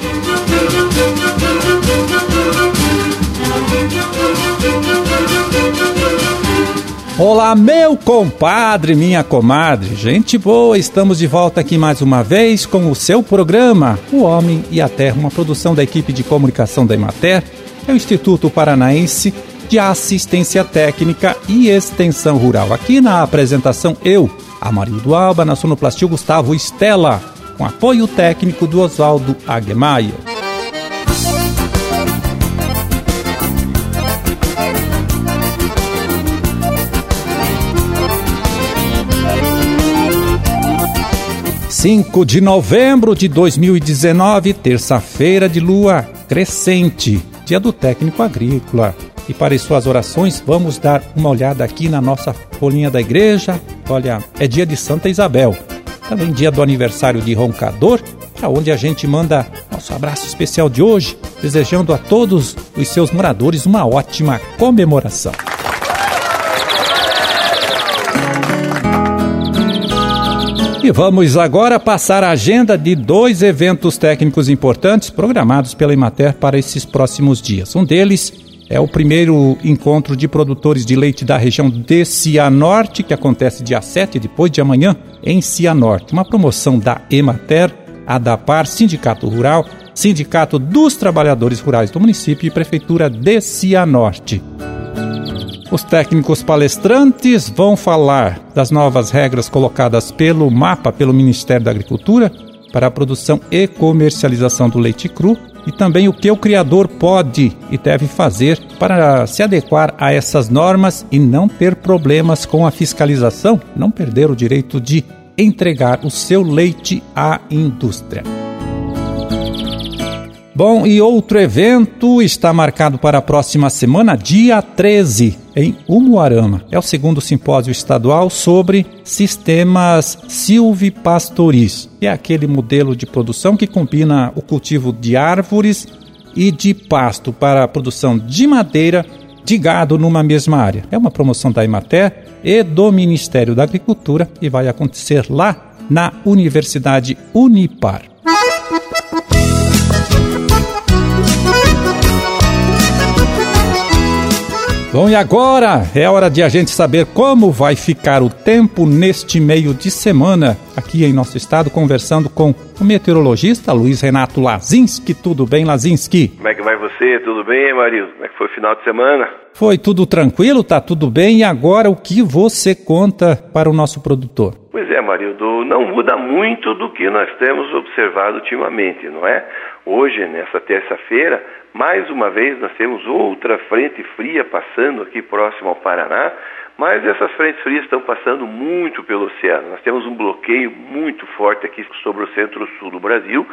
Olá, meu compadre, minha comadre, gente boa, estamos de volta aqui mais uma vez com o seu programa, O Homem e a Terra, uma produção da equipe de comunicação da Emater, é o Instituto Paranaense de Assistência Técnica e Extensão Rural. Aqui na apresentação, eu, Amarildo Alba, na sonoplastia Gustavo Estela, com apoio técnico do Oswaldo Aguemaia. (5 de novembro de 2019, terça-feira de lua crescente, dia do técnico agrícola. E para as suas orações, vamos dar uma olhada aqui na nossa folhinha da igreja. Olha, é dia de Santa Isabel, também dia do aniversário de Roncador, para onde a gente manda nosso abraço especial de hoje, desejando a todos os seus moradores uma ótima comemoração. E vamos agora passar a agenda de 2 eventos técnicos importantes programados pela Emater para esses próximos dias. Um deles é o primeiro encontro de produtores de leite da região de Cianorte, que acontece dia 7, depois de amanhã, em Cianorte. Uma promoção da Emater, ADAPAR, Sindicato Rural, Sindicato dos Trabalhadores Rurais do município e Prefeitura de Cianorte. Os técnicos palestrantes vão falar das novas regras colocadas pelo MAPA, pelo Ministério da Agricultura, para a produção e comercialização do leite cru e também o que o criador pode e deve fazer para se adequar a essas normas e não ter problemas com a fiscalização, não perder o direito de entregar o seu leite à indústria. Bom, e outro evento está marcado para a próxima semana, dia 13, em Umuarama. É o segundo simpósio estadual sobre sistemas silvipastoris. É aquele modelo de produção que combina o cultivo de árvores e de pasto para a produção de madeira de gado numa mesma área. É uma promoção da Emater e do Ministério da Agricultura e vai acontecer lá na Universidade Unipar. Bom, e agora é hora de a gente saber como vai ficar o tempo neste meio de semana aqui em nosso estado, conversando com o meteorologista Luiz Renato Lazinski. Tudo bem, Lazinski? Como é que vai você? Tudo bem, Marildo? Como é que foi o final de semana? Foi tudo tranquilo, tá tudo bem. E agora o que você conta para o nosso produtor? Pois é, Marildo, não muda muito do que nós temos observado ultimamente, não é? Hoje, nessa terça-feira, mais uma vez nós temos outra frente fria passando aqui próximo ao Paraná, mas essas frentes frias estão passando muito pelo oceano. Nós temos um bloqueio muito forte aqui sobre o centro-sul do Brasil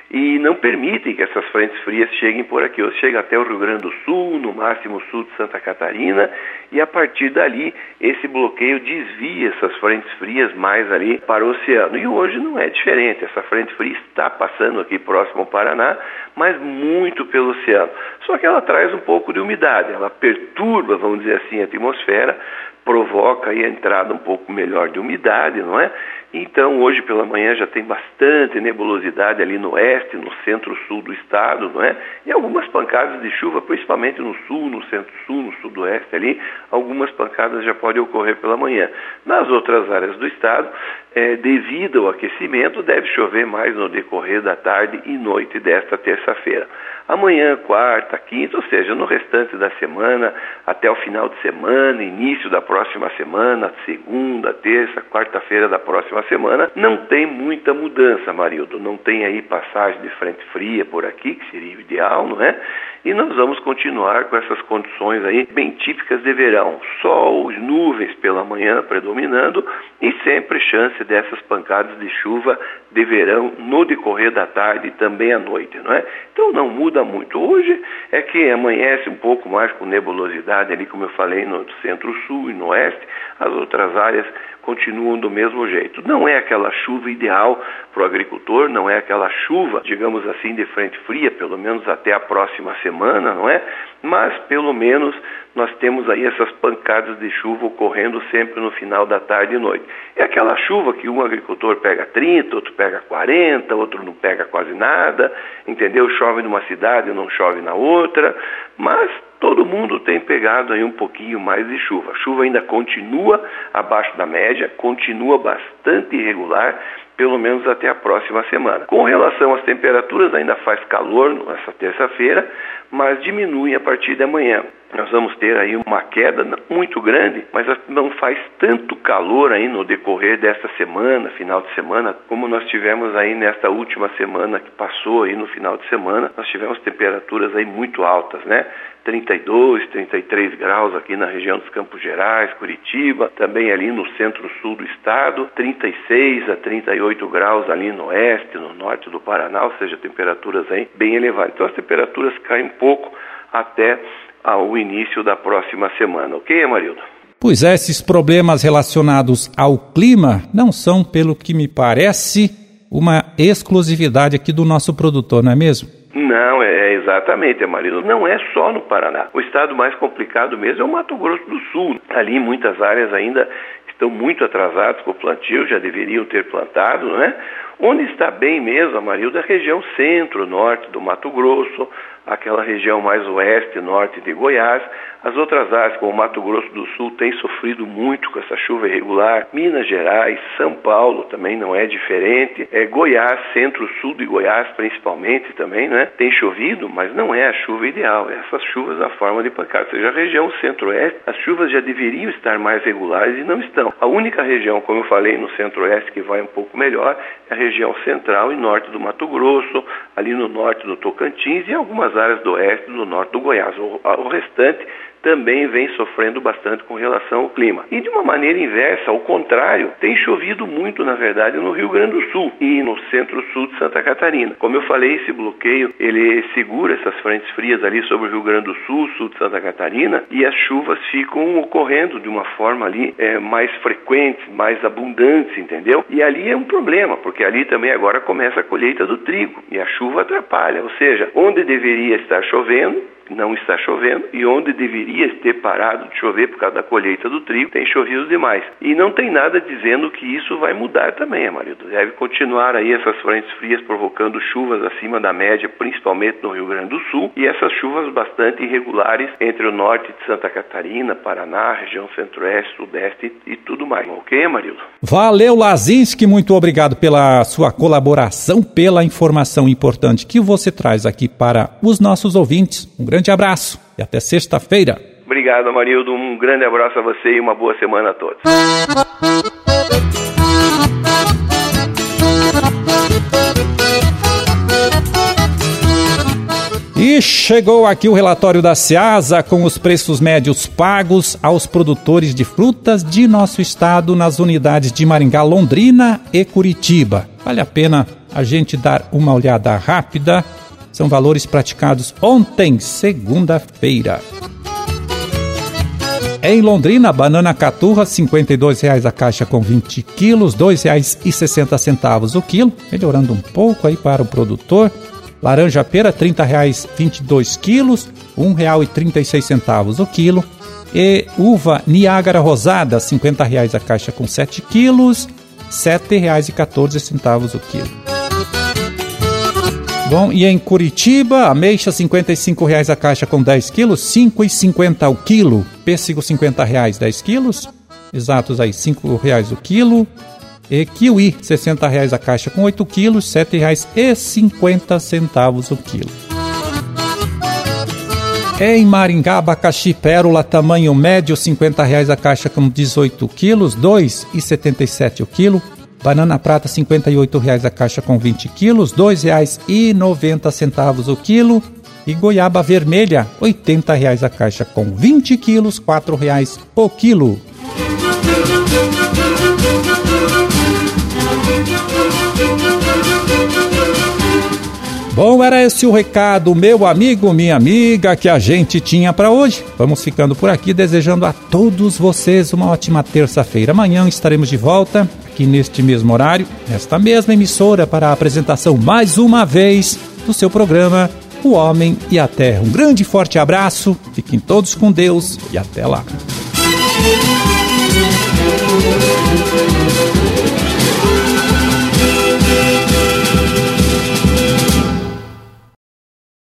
e não permitem que essas frentes frias cheguem por aqui. Ou chega até o Rio Grande do Sul, no máximo sul de Santa Catarina, e a partir dali esse bloqueio desvia essas frentes frias mais ali para o oceano. E hoje não é diferente, essa frente fria está passando aqui próximo ao Paraná, mas muito pelo oceano. Só que ela traz um pouco de umidade, ela perturba, vamos dizer assim, a atmosfera, provoca aí a entrada um pouco melhor de umidade, não é? Então, hoje pela manhã já tem bastante nebulosidade ali no oeste, no centro-sul do estado, não é? E algumas pancadas de chuva, principalmente no sul, no centro-sul, no sudoeste ali, algumas pancadas já podem ocorrer pela manhã. Nas outras áreas do estado, devido ao aquecimento, deve chover mais no decorrer da tarde e noite desta terça-feira. Amanhã, quarta, quinta, ou seja, no restante da semana, até o final de semana, início da próxima semana, segunda, terça, quarta-feira da próxima semana, não tem muita mudança, Marildo. Não tem aí passagem de frente fria por aqui, que seria o ideal, não é? E nós vamos continuar com essas condições aí bem típicas de verão. Sol, nuvens pela manhã predominando e sempre chance dessas pancadas de chuva de verão no decorrer da tarde e também à noite, não é? Então não muda muito. Hoje é que amanhece um pouco mais com nebulosidade ali, como eu falei, no centro-sul e no oeste. As outras áreas continuam do mesmo jeito. Não é aquela chuva ideal para o agricultor, não é aquela chuva, digamos assim, de frente fria, pelo menos até a próxima semana, não é? Mas, pelo menos, nós temos aí essas pancadas de chuva ocorrendo sempre no final da tarde e noite. É aquela chuva que um agricultor pega 30, outro pega 40, outro não pega quase nada, entendeu? Chove numa cidade, não chove na outra, mas todo mundo tem pegado aí um pouquinho mais de chuva. A chuva ainda continua abaixo da média, continua bastante irregular, pelo menos até a próxima semana. Com relação às temperaturas, ainda faz calor nessa terça-feira, mas diminui a partir de amanhã. Nós vamos ter aí uma queda muito grande, mas não faz tanto calor aí no decorrer desta semana, final de semana, como nós tivemos aí nesta última semana que passou aí no final de semana. Nós tivemos temperaturas aí muito altas, né? 32, 33 graus aqui na região dos Campos Gerais, Curitiba, também ali no centro-sul do estado, 36 a 38 graus ali no oeste, no norte do Paraná, ou seja, temperaturas aí bem elevadas. Então as temperaturas caem um pouco até ao início da próxima semana, ok, Amarildo? Pois é, esses problemas relacionados ao clima não são, pelo que me parece, uma exclusividade aqui do nosso produtor, não é mesmo? Não, exatamente, Amarildo. Não é só no Paraná. O estado mais complicado mesmo é o Mato Grosso do Sul. Ali muitas áreas ainda estão muito atrasadas com o plantio, já deveriam ter plantado, né? Onde está bem mesmo, Amarildo, é a região centro-norte do Mato Grosso, aquela região mais oeste, norte de Goiás. As outras áreas, como o Mato Grosso do Sul, têm sofrido muito com essa chuva irregular. Minas Gerais, São Paulo também não é diferente. Goiás, centro-sul de Goiás principalmente também, né? Tem chovido, mas não é a chuva ideal. Essas chuvas na forma de pancada. Ou seja, a região centro-oeste, as chuvas já deveriam estar mais regulares e não estão. A única região, como eu falei, no centro-oeste que vai um pouco melhor é a região central e norte do Mato Grosso, ali no norte do Tocantins e algumas áreas do oeste e do norte do Goiás. O restante também vem sofrendo bastante com relação ao clima. E de uma maneira inversa, ao contrário, tem chovido muito, na verdade, no Rio Grande do Sul e no centro-sul de Santa Catarina. Como eu falei, esse bloqueio, ele segura essas frentes frias ali sobre o Rio Grande do Sul, sul de Santa Catarina, e as chuvas ficam ocorrendo de uma forma ali mais frequente, mais abundante, entendeu? E ali é um problema, porque ali também agora começa a colheita do trigo, e a chuva atrapalha, ou seja, onde deveria estar chovendo, não está chovendo, e onde deveria ter parado de chover por causa da colheita do trigo, tem chovido demais. E não tem nada dizendo que isso vai mudar também, Amarildo. Deve continuar aí essas frentes frias provocando chuvas acima da média, principalmente no Rio Grande do Sul, e essas chuvas bastante irregulares entre o norte de Santa Catarina, Paraná, região centro-oeste, sudeste e tudo mais. Ok, Amarildo? Valeu, Lazinski, muito obrigado pela sua colaboração, pela informação importante que você traz aqui para os nossos ouvintes. Um grande abraço e até sexta-feira. Obrigado, Amarildo. Um grande abraço a você e uma boa semana a todos. E chegou aqui o relatório da Ceasa com os preços médios pagos aos produtores de frutas de nosso estado nas unidades de Maringá, Londrina e Curitiba. Vale a pena a gente dar uma olhada rápida. São valores praticados ontem, segunda-feira. Em Londrina, banana caturra, R$ 52,00 a caixa com 20 quilos, R$ 2,60 o quilo, melhorando um pouco aí para o produtor. Laranja pera, R$ 30,00, 22 quilos, R$ 1,36 o quilo. E uva Niágara rosada, R$ 50,00 a caixa com 7 quilos, R$ 7,14 o quilo. Bom, e em Curitiba, ameixa R$ 55,00 a caixa com 10 quilos, R$ 5,50 o quilo. Pêssego R$ 50,00, 10 quilos, exatos aí, R$ 5,00 o quilo. E kiwi, R$ 60,00 a caixa com 8 quilos, R$ 7,50 o quilo. Em Maringá, abacaxi pérola, tamanho médio, R$ 50,00 a caixa com 18 quilos, R$ 2,77 o quilo. Banana prata, R$ 58,00 a caixa com 20 quilos, R$ 2,90 o quilo. E goiaba vermelha, R$ 80,00 a caixa com 20 quilos, R$ 4,00 o quilo. Bom, era esse o recado, meu amigo, minha amiga, que a gente tinha para hoje. Vamos ficando por aqui, desejando a todos vocês uma ótima terça-feira. Amanhã estaremos de volta, aqui neste mesmo horário, nesta mesma emissora, para a apresentação mais uma vez do seu programa o homem e a terra. Um grande e forte abraço, fiquem todos com Deus e até lá.